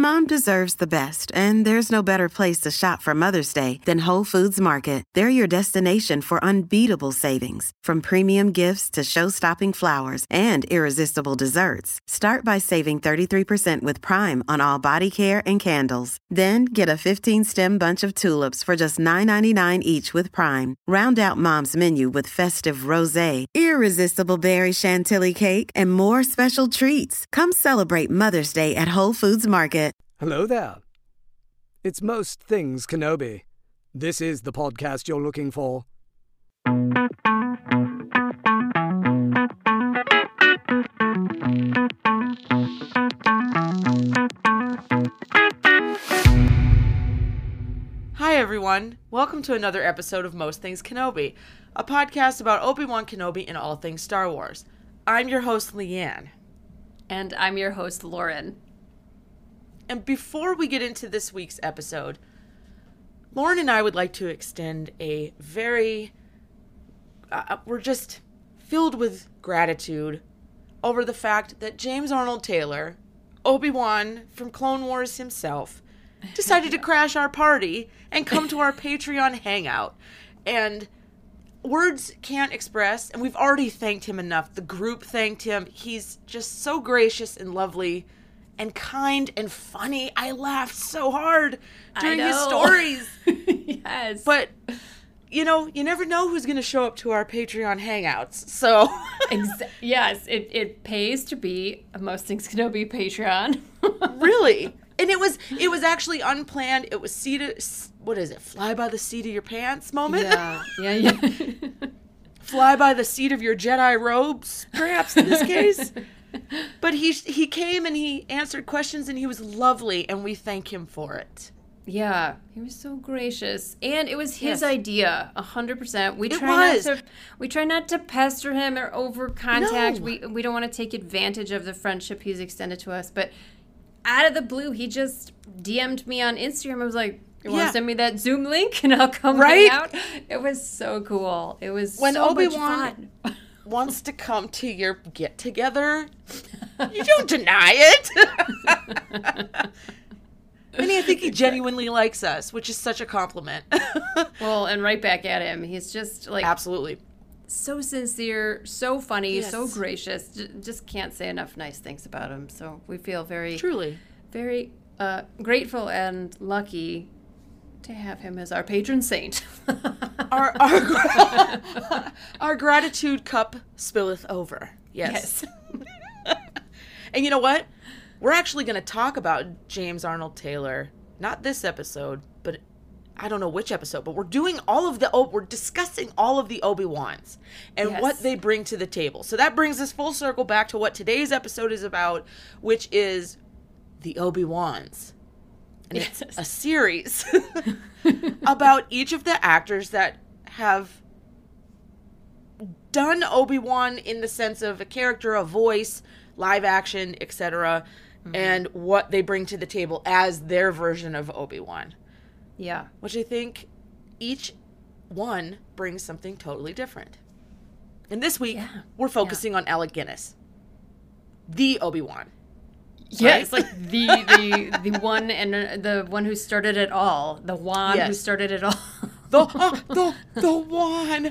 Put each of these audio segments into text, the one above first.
Mom deserves the best, and there's no better place to shop for Mother's Day than Whole Foods Market. They're your destination for unbeatable savings, from premium gifts to show-stopping flowers and irresistible desserts. Start by saving 33% with Prime on all body care and candles. Then get a 15-stem bunch of tulips for just $9.99 each with Prime. Round out Mom's menu with festive rosé, irresistible berry chantilly cake, and more special treats. Come celebrate Mother's Day at Whole Foods Market. Hello there. It's Most Things Kenobi. This is the podcast you're looking for. Hi everyone, welcome to another episode of Most Things Kenobi, a podcast about Obi-Wan Kenobi and all things Star Wars. I'm your host, Leanne. And I'm your host, Lauren. And before we get into this week's episode, Lauren and I would like to extend a very... we're just filled with gratitude over the fact that James Arnold Taylor, Obi-Wan from Clone Wars himself, decided to crash our party and come to our Patreon hangout. And words can't express, and we've already thanked him enough. The group thanked him. He's just so gracious and lovely and kind and funny. I laughed so hard during his stories. Yes. But, you know, you never know who's going to show up to our Patreon hangouts. So, yes, it pays to be a Most Things Kenobi Patreon. Really. And it was actually unplanned. It was fly by the seat of your pants moment? Yeah. Fly by the seat of your Jedi robes, perhaps in this case. But he came and he answered questions and he was lovely and we thank him for it. Yeah, he was so gracious. And it was his idea, 100%. We try not to pester him or over contact. No. We don't want to take advantage of the friendship he's extended to us, but out of the blue, he just DM'd me on Instagram. I was like, you want to send me that Zoom link and I'll come hang out? It was so cool. It was when so Obi-Wan much fun. Wants to come to your get-together, you don't deny it. And I think he genuinely likes us, which is such a compliment. Well, and right back at him. He's just like... Absolutely. So sincere, so funny, so gracious. Just can't say enough nice things about him. So we feel very grateful and lucky to have him as our patron saint. Our gratitude cup spilleth over. Yes. And you know what? We're actually going to talk about James Arnold Taylor, not this episode, but I don't know which episode, but we're doing we're discussing all of the Obi-Wans and what they bring to the table. So that brings us full circle back to what today's episode is about, which is the Obi-Wans. And it's a series about each of the actors that have done Obi-Wan in the sense of a character, a voice, live action, etc., and what they bring to the table as their version of Obi-Wan. Yeah. Which I think each one brings something totally different. And this week, we're focusing on Alec Guinness. The Obi-Wan. Yes, right? Like the one and the one who started it all. The Wan who started it all. The Wan.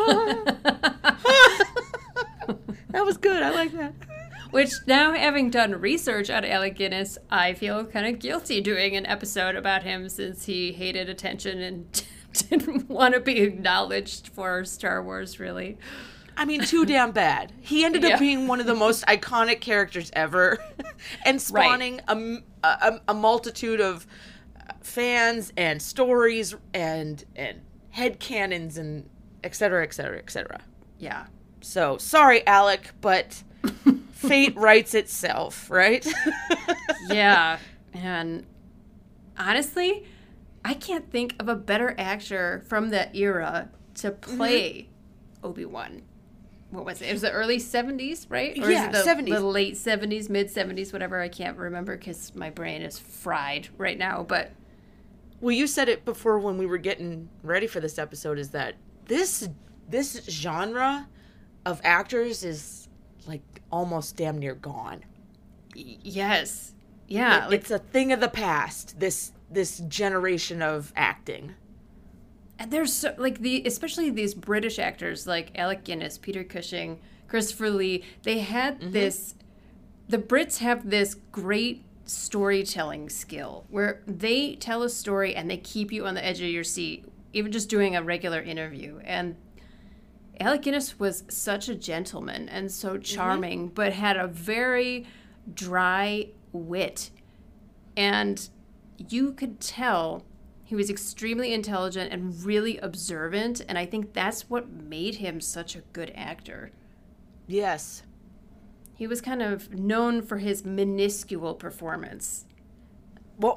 That was good. I like that. Which, now having done research on Alec Guinness, I feel kind of guilty doing an episode about him since he hated attention and didn't want to be acknowledged for Star Wars, really. I mean, too damn bad. He ended up being one of the most iconic characters ever and spawning a multitude of fans and stories and headcanons and et cetera, et cetera, et cetera. Yeah. So, sorry, Alec, but... Fate writes itself, right? Yeah. And honestly, I can't think of a better actor from that era to play Obi-Wan. What was it? It was the early 70s, right? Or is it the 70s. The late 70s, mid 70s, whatever. I can't remember because my brain is fried right now. But well, you said it before when we were getting ready for this episode, is that this genre of actors is like almost damn near gone. Yes. Yeah. It's a thing of the past, this generation of acting. And there's so, like especially these British actors like Alec Guinness, Peter Cushing, Christopher Lee, they had this, the Brits have this great storytelling skill where they tell a story and they keep you on the edge of your seat, even just doing a regular interview. And Alec Guinness was such a gentleman and so charming, but had a very dry wit. And you could tell he was extremely intelligent and really observant. And I think that's what made him such a good actor. Yes. He was kind of known for his minuscule performance. Well,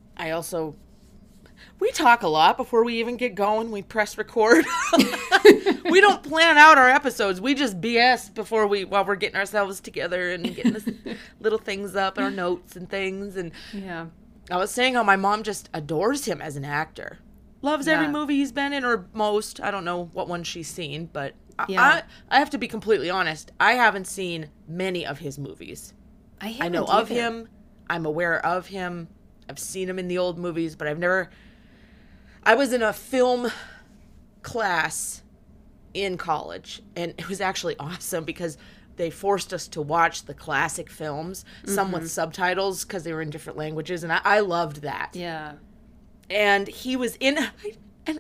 we talk a lot before we even get going. We press record. We don't plan out our episodes. We just BS while we're getting ourselves together and getting this little things up, our notes and things. And yeah, I was saying how my mom just adores him as an actor. Loves every movie he's been in, or most. I don't know what one she's seen, but I have to be completely honest. I haven't seen many of his movies. I know of him. I'm aware of him. I've seen him in the old movies, but I was in a film class in college, and it was actually awesome because they forced us to watch the classic films, some with subtitles because they were in different languages, and I loved that. Yeah. And he was in, and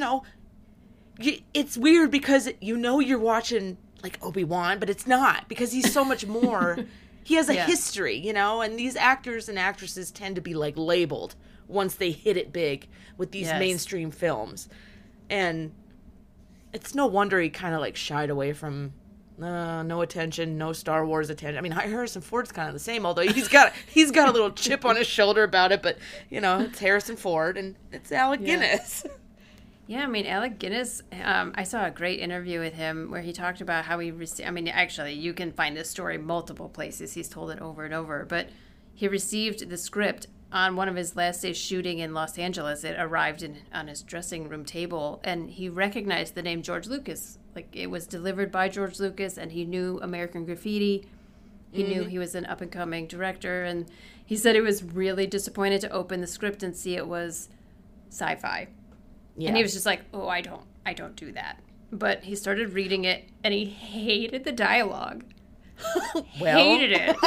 it's weird because you're watching like Obi-Wan, but it's not, because he's so much more. He has a history, and these actors and actresses tend to be like labeled once they hit it big with these mainstream films. And it's no wonder he kind of like shied away from no attention, no Star Wars attention. I mean, Harrison Ford's kind of the same, although he's got a little chip on his shoulder about it, but it's Harrison Ford and it's Alec Guinness. Yeah, I mean, Alec Guinness, I saw a great interview with him where he talked about how he received, I mean, actually, you can find this story multiple places. He's told it over and over, but he received the script on one of his last days shooting in Los Angeles. It arrived on his dressing room table, and he recognized the name George Lucas. Like, it was delivered by George Lucas, and he knew American Graffiti. He knew he was an up-and-coming director, and he said he was really disappointed to open the script and see it was sci-fi. Yeah. And he was just like, oh, I don't do that. But he started reading it, and he hated the dialogue. Hated it.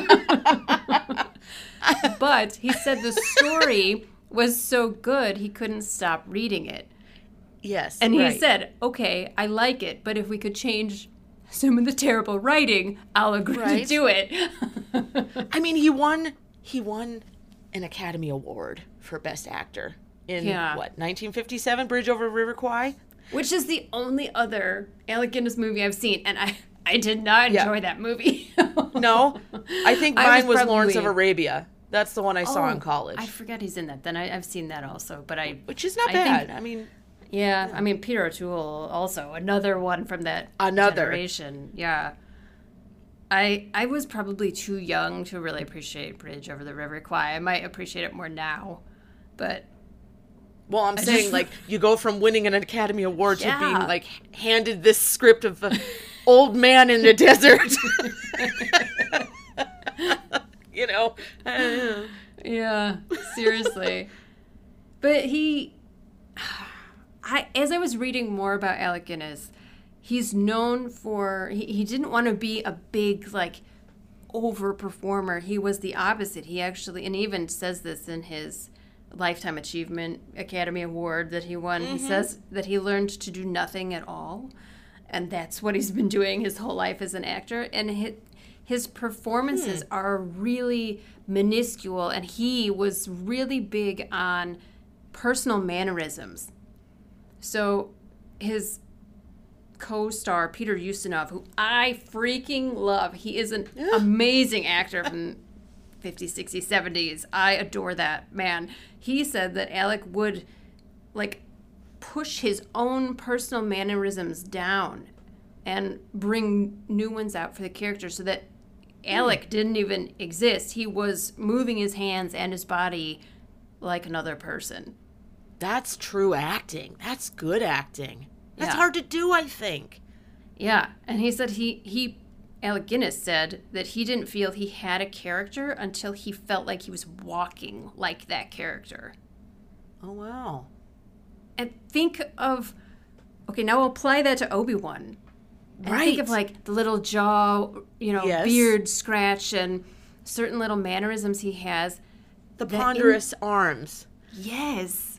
But he said the story was so good, he couldn't stop reading it. Yes. And he said, okay, I like it, but if we could change some of the terrible writing, I'll agree to do it. I mean, he won an Academy Award for Best Actor in 1957, Bridge Over River Kwai? Which is the only other Alec Guinness movie I've seen, and I did not enjoy that movie. No? I think mine was Lawrence of Arabia. That's the one I saw in college. I forgot he's in that. Then I've seen that also, but which is not bad. I mean, Peter O'Toole also, another one from that generation. Yeah. I was probably too young to really appreciate Bridge Over the River Kwai. I might appreciate it more now, but... Well, I'm saying, like, you go from winning an Academy Award to being, like, handed this script of an old man in the desert. Yeah, seriously. But as I was reading more about Alec Guinness, he's known for, he didn't want to be a big, like, over-performer. He was the opposite. He actually, and he even says this in his Lifetime Achievement Academy Award that he won. He says that he learned to do nothing at all, and that's what he's been doing his whole life as an actor. And his performances are really minuscule, and he was really big on personal mannerisms. So his co-star, Peter Ustinov, who I freaking love, he is an amazing actor from 50s, 60s, 70s. I adore that man. He said that Alec would, like, push his own personal mannerisms down and bring new ones out for the character so that Alec didn't even exist. He was moving his hands and his body like another person. That's true acting. That's good acting. That's hard to do, I think. Yeah, and he said he Alec Guinness said that he didn't feel he had a character until he felt like he was walking like that character. Oh, wow. And think of, okay, now apply that to Obi-Wan. And think of, like, the little jaw, beard scratch and certain little mannerisms he has. The ponderous arms. Yes.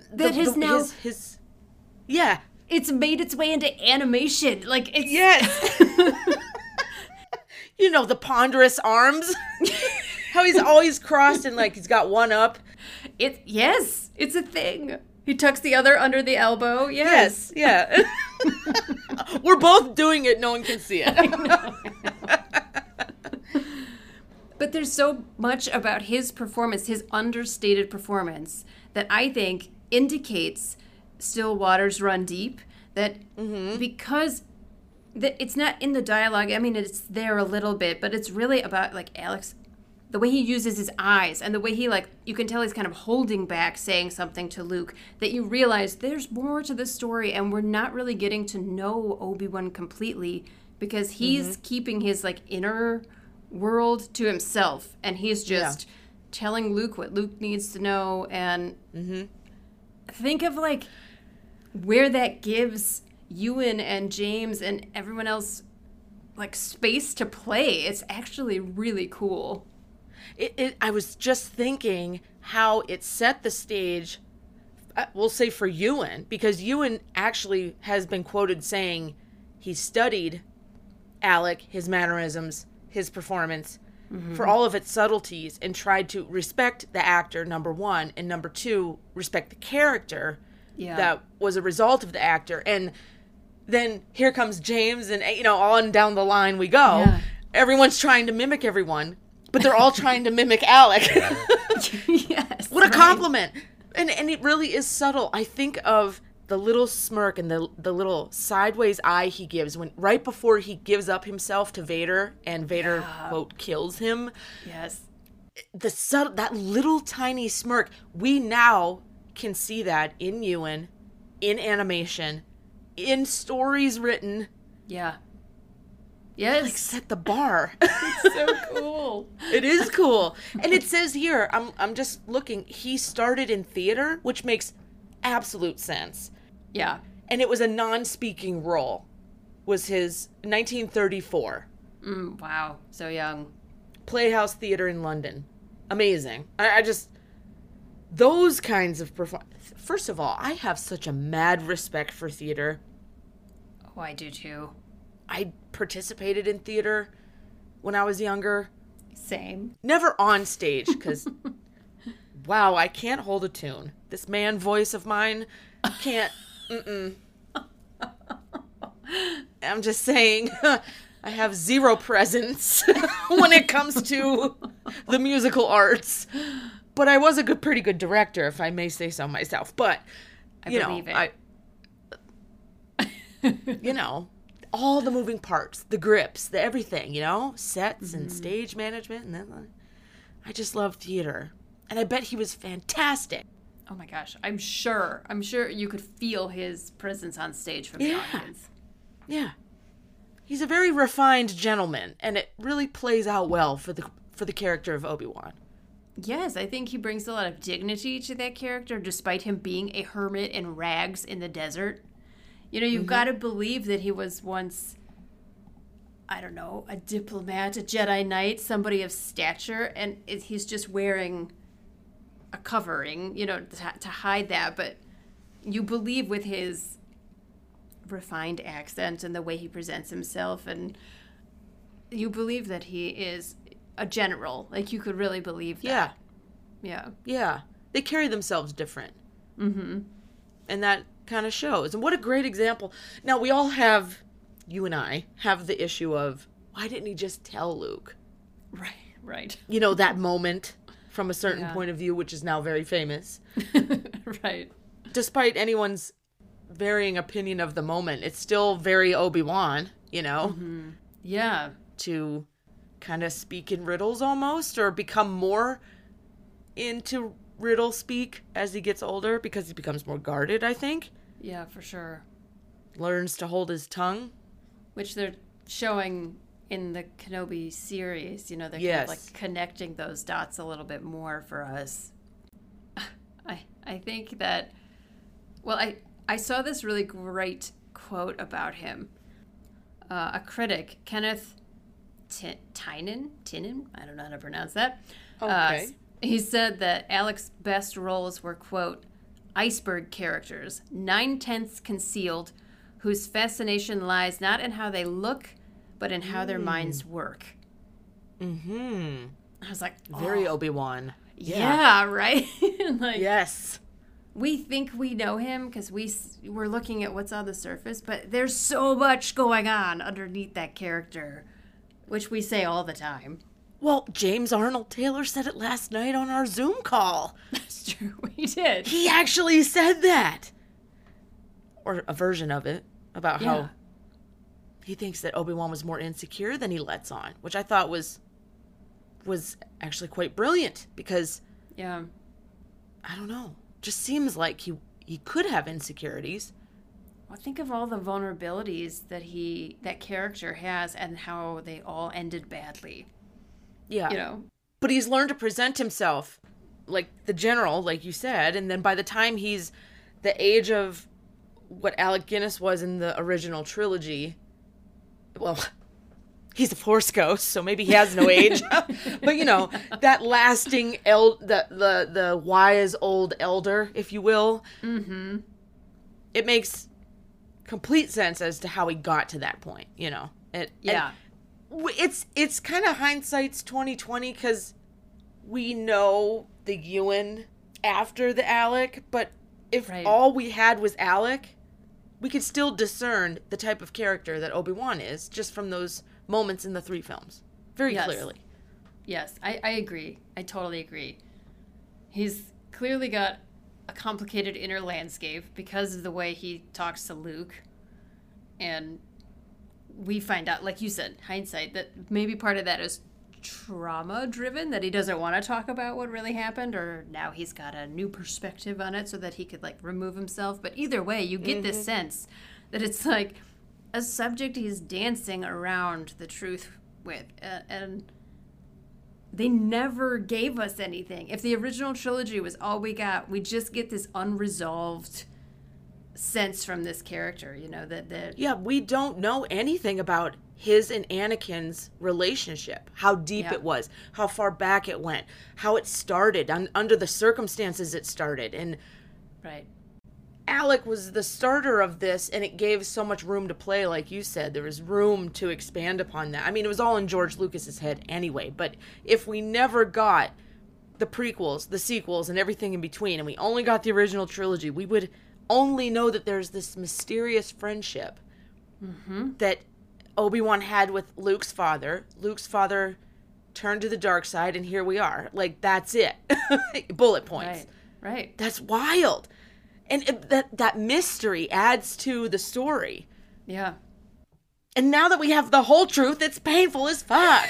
Yeah. It's made its way into animation. Like, it's... Yes. The ponderous arms. How he's always crossed and, like, he's got one up. Yes, it's a thing. He tucks the other under the elbow. Yes. Yeah. We're both doing it. No one can see it. I know. But there's so much about his performance, his understated performance, that I think indicates Still Waters Run Deep. That because it's not in the dialogue. I mean, it's there a little bit, but it's really about, like, Alex, the way he uses his eyes and the way he, like, you can tell he's kind of holding back saying something to Luke, that you realize there's more to the story and we're not really getting to know Obi-Wan completely because he's keeping his, like, inner world to himself and he's just telling Luke what Luke needs to know. And think of, like, where that gives Ewan and James and everyone else, like, space to play. It's actually really cool. I was just thinking how it set the stage, we'll say for Ewan, because Ewan actually has been quoted saying he studied Alec, his mannerisms, his performance, for all of its subtleties, and tried to respect the actor, number one, and number two, respect the character that was a result of the actor. And then here comes James, and, on down the line we go. Yeah. Everyone's trying to mimic everyone. But they're all trying to mimic Alec. Yes. What a compliment. And it really is subtle. I think of the little smirk and the little sideways eye he gives right before he gives up himself to Vader and Vader, quote, kills him. Yes. That little tiny smirk, we now can see that in Ewan, in animation, in stories written. Yeah. Yes. Like, set the bar. It's so cool. It is cool. And it says here, I'm just looking, he started in theater, which makes absolute sense. Yeah. And it was a non-speaking role. Was his 1934. Wow. So young. Playhouse Theatre in London. Amazing. I just... Those kinds of First of all, I have such a mad respect for theater. Oh, I do too. I participated in theater when I was younger. Same. Never on stage, because, wow, I can't hold a tune. This man voice of mine can't, I'm just saying, I have zero presence when it comes to the musical arts. But I was a pretty good director, if I may say so myself. But, all the moving parts, the grips, the everything, sets and stage management. And then I just love theater. And I bet he was fantastic. Oh my gosh. I'm sure you could feel his presence on stage from the audience. Yeah. He's a very refined gentleman, and it really plays out well for the character of Obi-Wan. Yes, I think he brings a lot of dignity to that character, despite him being a hermit in rags in the desert. You've got to believe that he was once, I don't know, a diplomat, a Jedi Knight, somebody of stature, and he's just wearing a covering, to hide that. But you believe with his refined accent and the way he presents himself, and you believe that he is a general. Like, you could really believe that. Yeah. Yeah. They carry themselves different. And that kind of shows. And what a great example. Now, we all have, you and I, have the issue of, why didn't he just tell Luke? Right. That moment from a certain point of view, which is now very famous. Right. Despite anyone's varying opinion of the moment, it's still very Obi-Wan, Yeah. To kind of speak in riddles almost, or become more into riddle speak as he gets older, because he becomes more guarded, I think. Yeah, for sure. Learns to hold his tongue. Which they're showing in the Kenobi series. You know, they're yes. kind of like connecting those dots a little bit more for us. I think that, well, I saw this really great quote about him. A critic, Kenneth Tynan, I don't know how to pronounce that. Okay. He said that Alec's best roles were, quote, iceberg characters, 9/10 concealed, whose fascination lies not in how they look, but in how their minds work. Mm-hmm. I was like, very Obi-Wan. Yeah, right? Like, yes. We think we know him because we're looking at what's on the surface, but there's so much going on underneath that character, which we say all the time. Well, James Arnold Taylor said it last night on our Zoom call. That's true. He did. He actually said that. Or a version of it, about how he thinks that Obi-Wan was more insecure than he lets on, which I thought was actually quite brilliant because, I don't know, just seems like he could have insecurities. Well, think of all the vulnerabilities that character has and how they all ended badly. Yeah. You know? But he's learned to present himself like the general, like you said, and then by the time he's the age of what Alec Guinness was in the original trilogy, well, he's a Force ghost, so maybe he has no age. But, you know, that lasting, the wise old elder, if you will, mm-hmm. It makes complete sense as to how he got to that point, you know. It's kind of hindsight's 20/20 because we know the Ewan after the Alec, but if all we had was Alec, we could still discern the type of character that Obi-Wan is just from those moments in the 3 films. Very clearly. Yes, I agree. I totally agree. He's clearly got a complicated inner landscape because of the way he talks to Luke. And we find out, like you said, hindsight, that maybe part of that is trauma-driven, that he doesn't want to talk about what really happened, or now he's got a new perspective on it so that he could, like, remove himself. But either way, you get this sense that it's, like, a subject he's dancing around the truth with. And they never gave us anything. If the original trilogy was all we got, we just get this unresolved sense from this character, you know, that yeah, we don't know anything about his and Anakin's relationship, how deep it was, how far back it went, how it started, under the circumstances it started. And Alec was the starter of this, and it gave so much room to play, like you said. There was room to expand upon that. I mean, it was all in George Lucas's head anyway, but if we never got the prequels, the sequels, and everything in between, and we only got the original trilogy, we would only know that there's this mysterious friendship that Obi-Wan had with Luke's father. Luke's father turned to the dark side, and here we are. Like, that's it. Bullet points. Right. That's wild. And that mystery adds to the story. Yeah. And now that we have the whole truth, it's painful as fuck.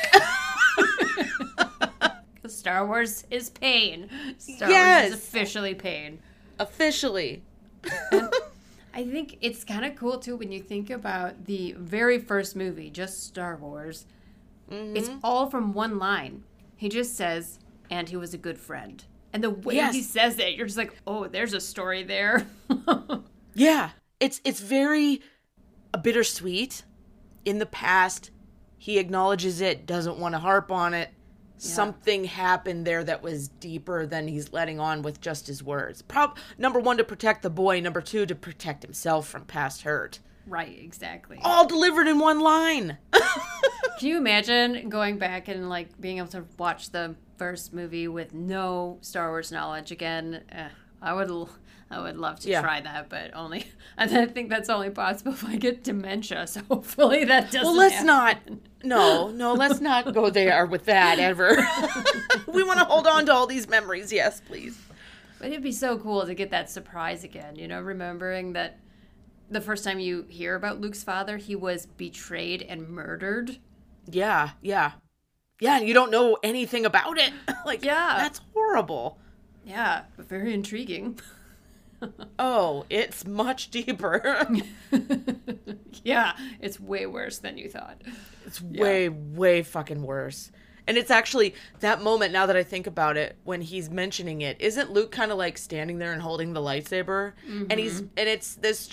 Star Wars is pain. Star Wars is officially pain. Officially. I think it's kind of cool, too, when you think about the very first movie, just Star Wars. It's all from one line. He just says, and he was a good friend. And the way he says it, you're just like, oh, there's a story there. Yeah. It's very bittersweet. In the past, he acknowledges it, doesn't want to harp on it. Something happened there that was deeper than he's letting on with just his words. Number 1, to protect the boy. Number 2, to protect himself from past hurt. Right, exactly. All delivered in one line. Can you imagine going back and, like, being able to watch the first movie with no Star Wars knowledge again? I would love to try that, but I think that's only possible if I get dementia, so hopefully that doesn't happen. Let's not go there with that ever. We want to hold on to all these memories, yes, please. But it'd be so cool to get that surprise again, you know, remembering that the first time you hear about Luke's father, he was betrayed and murdered. Yeah, and you don't know anything about it. That's horrible. Yeah, but very intriguing. Oh, it's much deeper. Yeah, it's way worse than you thought. It's way, way fucking worse. And it's actually that moment, now that I think about it, when he's mentioning it, isn't Luke kind of like standing there and holding the lightsaber? Mm-hmm. And it's this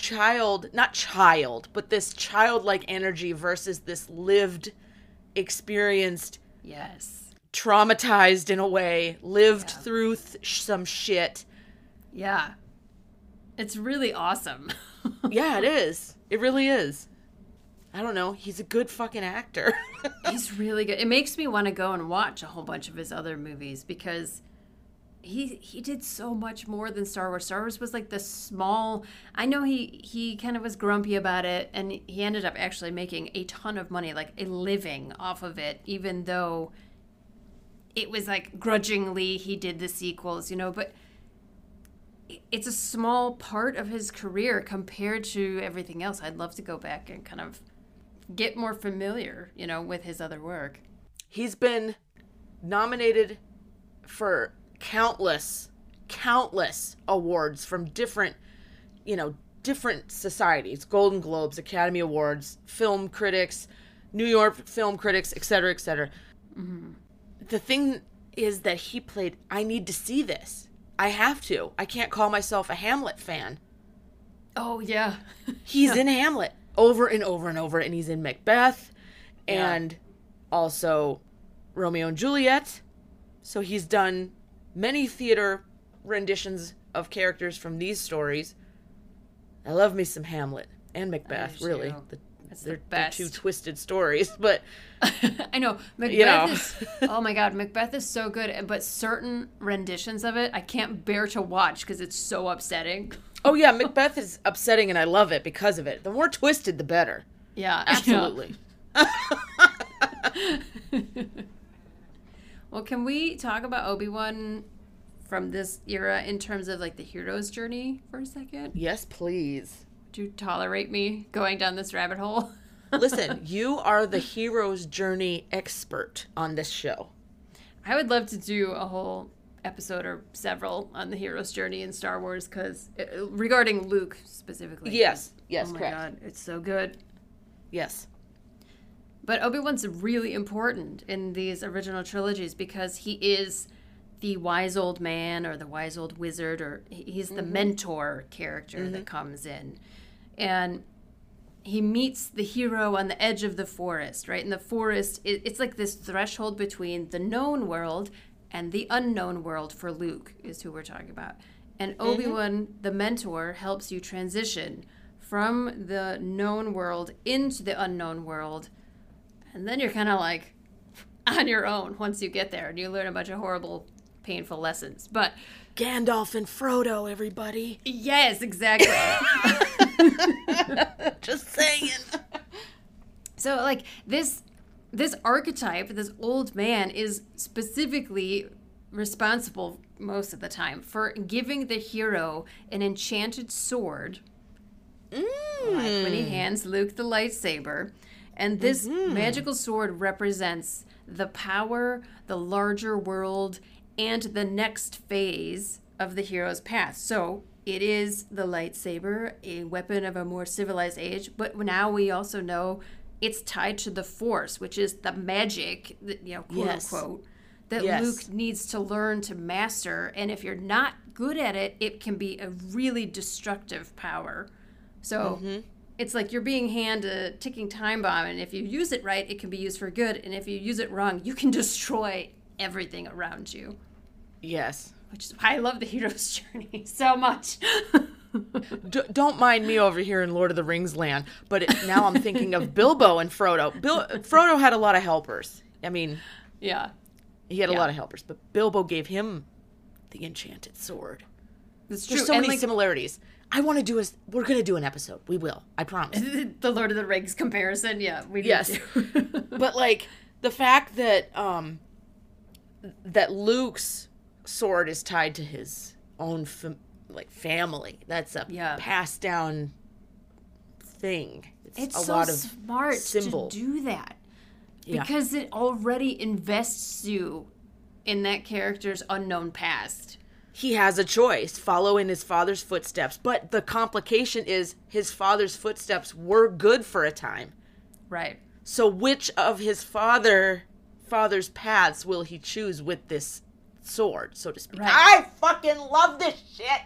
but this childlike energy versus this lived, experienced, traumatized in a way, lived through some shit. Yeah. It's really awesome. Yeah, it is. It really is. I don't know. He's a good fucking actor. He's really good. It makes me want to go and watch a whole bunch of his other movies because he did so much more than Star Wars. Star Wars was like the small... I know he kind of was grumpy about it, and he ended up actually making a ton of money, like a living off of it, even though it was like grudgingly he did the sequels, you know, but... It's a small part of his career compared to everything else. I'd love to go back and kind of get more familiar, you know, with his other work. He's been nominated for countless awards from different societies, Golden Globes, Academy Awards, film critics, New York film critics, etc., etc. Mm-hmm. The thing is that he played, I need to see this. I have to. I can't call myself a Hamlet fan. Oh, yeah. He's in Hamlet over and over and over, and he's in Macbeth and also Romeo and Juliet. So he's done many theater renditions of characters from these stories. I love me some Hamlet and Macbeth, really. They're two twisted stories, but... I know. Macbeth is... Oh, my God. Macbeth is so good, but certain renditions of it, I can't bear to watch because it's so upsetting. Oh, yeah. Macbeth is upsetting, and I love it because of it. The more twisted, the better. Yeah. Absolutely. Well, can we talk about Obi-Wan from this era in terms of, like, the hero's journey for a second? Yes, please. Do you tolerate me going down this rabbit hole? Listen, you are the hero's journey expert on this show. I would love to do a whole episode or several on the hero's journey in Star Wars, because regarding Luke specifically. Yes, oh my correct. God, it's so good. Yes. But Obi-Wan's really important in these original trilogies because he is the wise old man or the wise old wizard, or he's the mentor character that comes in. And he meets the hero on the edge of the forest, right? And the forest, it's like this threshold between the known world and the unknown world for Luke, is who we're talking about. And Obi-Wan, the mentor, helps you transition from the known world into the unknown world. And then you're kind of like on your own once you get there, and you learn a bunch of horrible, painful lessons. But Gandalf and Frodo, everybody. Yes, exactly. Just saying. So, like, this archetype, this old man, is specifically responsible most of the time for giving the hero an enchanted sword, like when he hands Luke the lightsaber. And this magical sword represents the power, the larger world, and the next phase of the hero's path. So it is the lightsaber, a weapon of a more civilized age, but now we also know it's tied to the Force, which is the magic, quote unquote, that Luke needs to learn to master. And if you're not good at it, it can be a really destructive power. So it's like you're being handed a ticking time bomb, and if you use it right, it can be used for good. And if you use it wrong, you can destroy everything around you. Yes. Which is why I love the hero's journey so much. Don't mind me over here in Lord of the Rings land, but now I'm thinking of Bilbo and Frodo. Frodo had a lot of helpers. I mean, yeah, he had a lot of helpers, but Bilbo gave him the enchanted sword. That's true. There's so many similarities. We're going to do an episode. We will. I promise. The Lord of the Rings comparison. Yeah, we need to. But like the fact that that Luke's sword is tied to his own family. That's a passed down thing. It's a so lot of smart symbol. to do that because it already invests you in that character's unknown past. he has a choice, follow in his father's footsteps. But the complication is his father's footsteps were good for a time. Right. So which of his father's paths will he choose with this sword, so to speak? Right. I fucking love this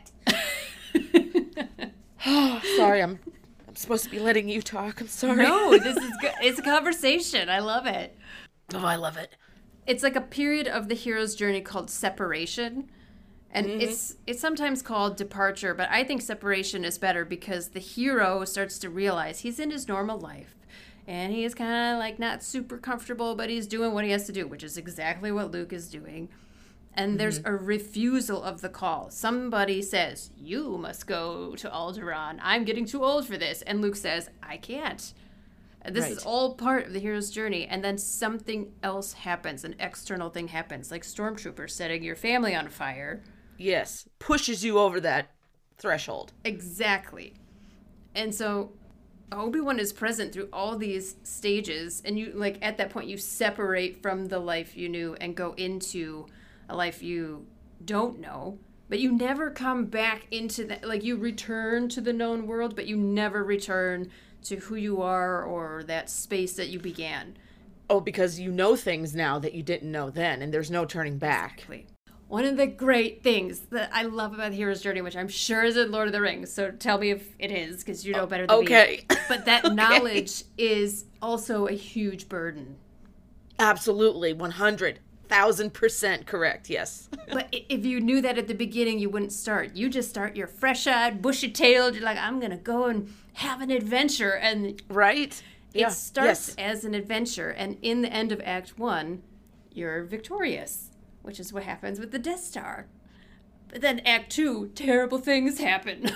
shit. Sorry, I'm supposed to be letting you talk. I'm sorry. No, this is good. It's a conversation. I love it. Oh, I love it. It's like a period of the hero's journey called separation. And it's sometimes called departure, but I think separation is better because the hero starts to realize he's in his normal life. And he is kind of like not super comfortable, but he's doing what he has to do, which is exactly what Luke is doing. And there's a refusal of the call. Somebody says, you must go to Alderaan. I'm getting too old for this. And Luke says, I can't. This is all part of the hero's journey. And then something else happens. An external thing happens, like stormtroopers setting your family on fire. Yes. Pushes you over that threshold. Exactly. And so Obi-Wan is present through all these stages. And you, like, at that point, you separate from the life you knew and go into a life you don't know. But you never come back into that. Like, you return to the known world, but you never return to who you are or that space that you began. Oh, because you know things now that you didn't know then, and there's no turning back. Exactly. One of the great things that I love about the hero's journey, which I'm sure is in Lord of the Rings, so tell me if it is, because you know better than me. But that knowledge is also a huge burden. Absolutely, 100,000% correct, yes. But if you knew that at the beginning, you wouldn't start. You just start, you're fresh-eyed, bushy-tailed, you're like, I'm going to go and have an adventure. And right? It starts as an adventure, and in the end of Act 1, you're victorious. Which is what happens with the Death Star. But then Act 2, terrible things happen.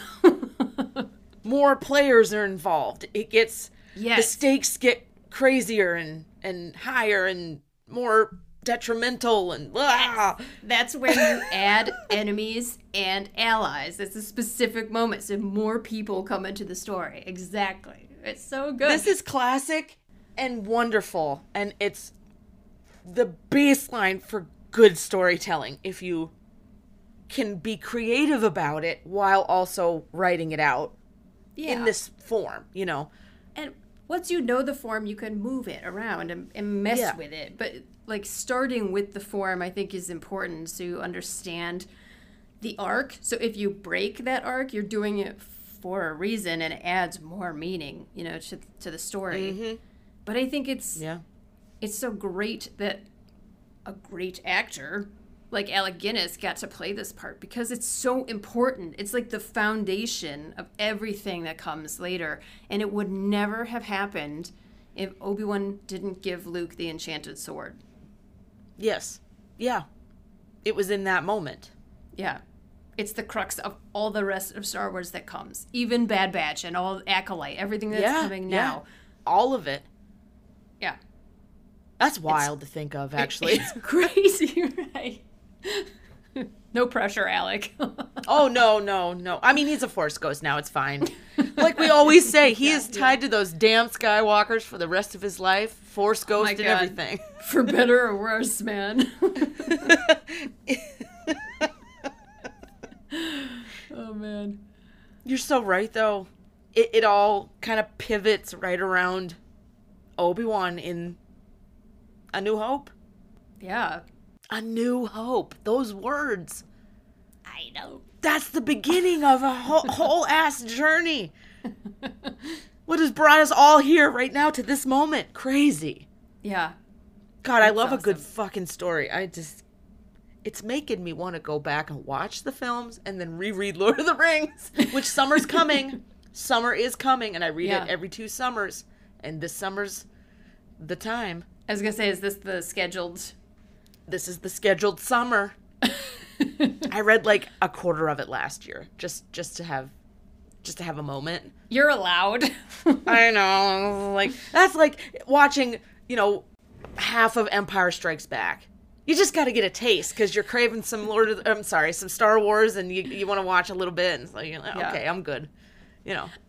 More players are involved. It gets... Yes. The stakes get crazier and higher and more detrimental and... That's where you add enemies and allies. It's a specific moment, so more people come into the story. Exactly. It's so good. This is classic and wonderful, and it's the baseline for good storytelling if you can be creative about it while also writing it out in this form, you know. And once you know the form, you can move it around and mess with it. But like starting with the form, I think is important so you understand the arc. So if you break that arc, you're doing it for a reason and it adds more meaning, you know, to the story. Mm-hmm. But I think it's so great that a great actor like Alec Guinness got to play this part because it's so important. It's like the foundation of everything that comes later. And it would never have happened if Obi-Wan didn't give Luke the enchanted sword. Yes. Yeah. It was in that moment. Yeah. It's the crux of all the rest of Star Wars that comes. Even Bad Batch and all Acolyte, everything that's coming now. All of it. Yeah. That's wild to think of, actually. It's crazy, right? No pressure, Alec. Oh, no. I mean, he's a Force ghost now. It's fine. Like we always say, he is tied to those damn Skywalkers for the rest of his life. Force ghost and everything. For better or worse, man. Oh, man. You're so right, though. It all kind of pivots right around Obi-Wan in A New Hope. Yeah. A New Hope. Those words. I know. That's the beginning of a whole ass journey. What has brought us all here right now to this moment? Crazy. Yeah. God, I love a good fucking story. It's making me want to go back and watch the films and then reread Lord of the Rings, which summer's coming. Summer is coming, and I read it every 2 summers. And this summer's the time. I was going to say, is this the scheduled... This is the scheduled summer. I read like a quarter of it last year, just to have a moment. You're allowed. I know. Like that's like watching, you know, half of Empire Strikes Back. You just got to get a taste because you're craving some some Star Wars, and you want to watch a little bit, and it's like, okay, I'm good. You know.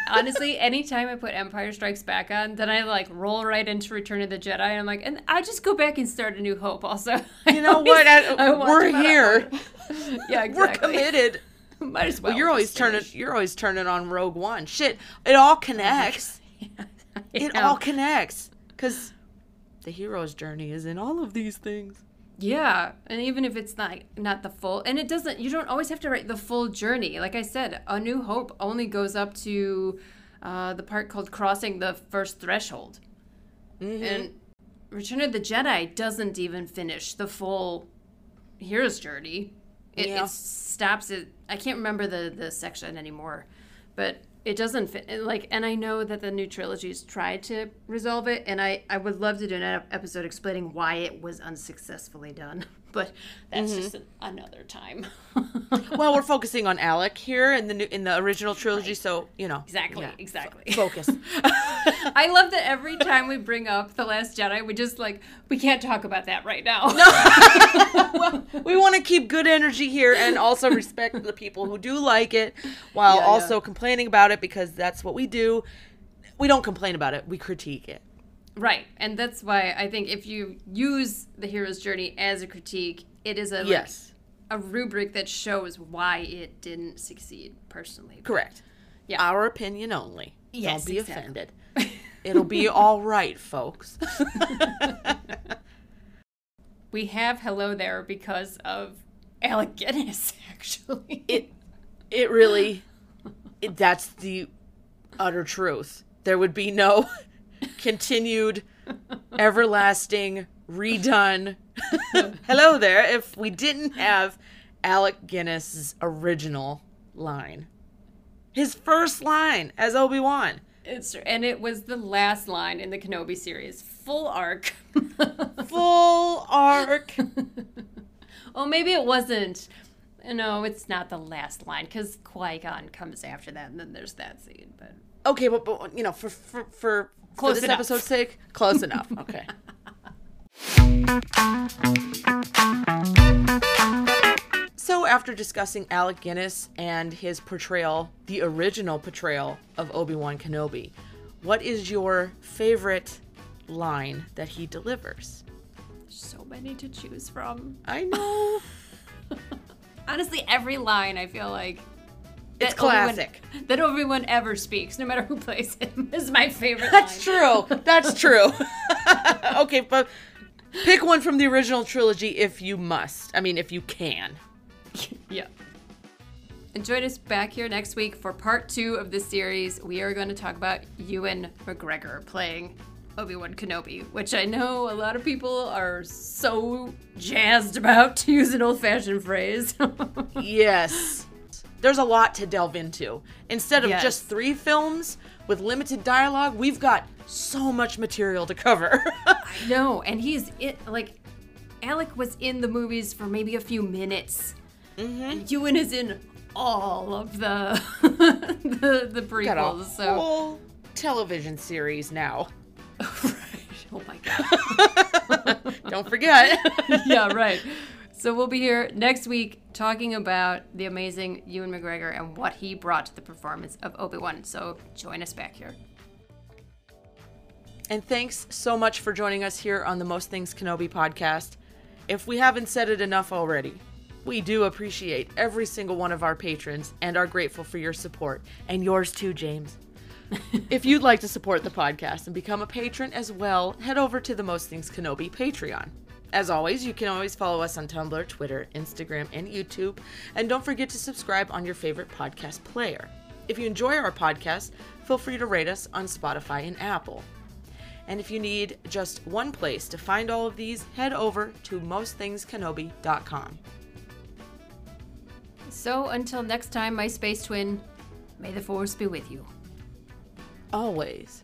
honestly, anytime I put Empire Strikes Back on, then I like roll right into Return of the Jedi. And I'm like, and I just go back and start A New Hope also. You know what? We're here. Yeah, exactly. We're committed. Might as well. You're always turning on Rogue One. Shit, it all connects. It all connects. Because the hero's journey is in all of these things. Yeah, and even if it's not the full, and you don't always have to write the full journey. Like I said, A New Hope only goes up to the part called Crossing the First Threshold. Mm-hmm. And Return of the Jedi doesn't even finish the full hero's journey. It stops at, I can't remember the section anymore, but it doesn't fit. And I know that the new trilogies tried to resolve it, and I would love to do an episode explaining why it was unsuccessful done, but that's just another time. Well, we're focusing on Alec here in the original trilogy, right. So Exactly. Focus. I love that every time we bring up The Last Jedi, we can't talk about that right now. No. Well, we want to keep good energy here and also respect the people who do like it while also complaining about it, because that's what we do. We don't complain about it. We critique it. Right. And that's why I think if you use the hero's journey as a critique, it is a rubric that shows why it didn't succeed personally. Correct. Yeah. Our opinion only. Yes, don't be offended. It'll be all right, folks. We have Hello There because of Alec Guinness, actually. It really, that's the utter truth. There would be no continued, everlasting, redone Hello There if we didn't have Alec Guinness's original line. His first line as Obi-Wan. And it was the last line in the Kenobi series. Full arc. Full arc. Well, maybe it wasn't. No, it's not the last line, because Qui-Gon comes after that, and then there's that scene. But okay, but for this episode's sake, close enough. Okay. So after discussing Alec Guinness and his portrayal, the original portrayal of Obi-Wan Kenobi, what is your favorite line that he delivers? So many to choose from. I know. Honestly, every line I feel like it's classic. That Obi-Wan ever speaks, no matter who plays him, is my favorite That's line. True. That's true. Okay, but pick one from the original trilogy if you must. I mean, if you can. Yeah. And join us back here next week for part 2 of this series. We are going to talk about Ewan McGregor playing Obi-Wan Kenobi, which I know a lot of people are so jazzed about, to use an old-fashioned phrase. Yes. There's a lot to delve into. Instead of just 3 films with limited dialogue, we've got so much material to cover. I know, and Alec was in the movies for maybe a few minutes. Mm-hmm. Ewan is in all of the prequels. Got a whole television series now. Right. Oh my god. Don't forget. Yeah, right. So we'll be here next week talking about the amazing Ewan McGregor and what he brought to the performance of Obi-Wan. So join us back here. And thanks so much for joining us here on the Most Things Kenobi podcast. If we haven't said it enough already, we do appreciate every single one of our patrons and are grateful for your support. And yours too, James. If you'd like to support the podcast and become a patron as well, head over to the Most Things Kenobi Patreon. As always, you can always follow us on Tumblr, Twitter, Instagram, and YouTube. And don't forget to subscribe on your favorite podcast player. If you enjoy our podcast, feel free to rate us on Spotify and Apple. And if you need just one place to find all of these, head over to mostthingskenobi.com. So until next time, my space twin, may the Force be with you. Always.